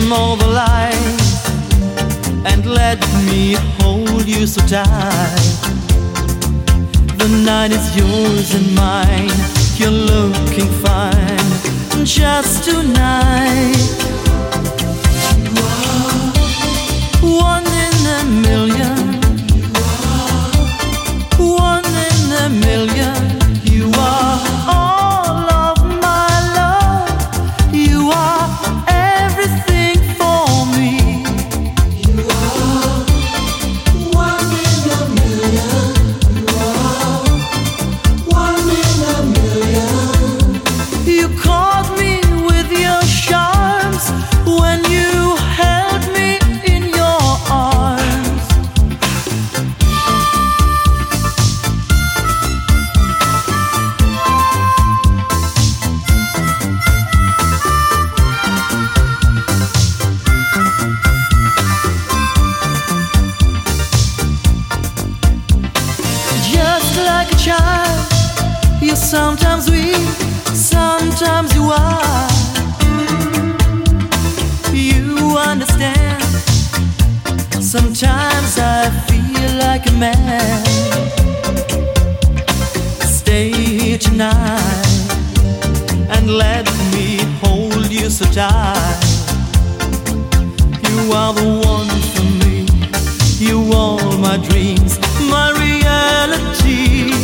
all the lights and let me hold you so tight. The night is yours and mine. You're looking fine just tonight. One in a million. One in a million. You are all of my love. You are everything for me. You are one in a million. You are one in a million. You caught me with your charms when you held me in your arms. Just like a child, you're sometimes weak, sometimes you are. You understand. Sometimes I feel like a man. Stay here tonight and let me hold you so tight. You are the one for me. You are my dreams, my reality.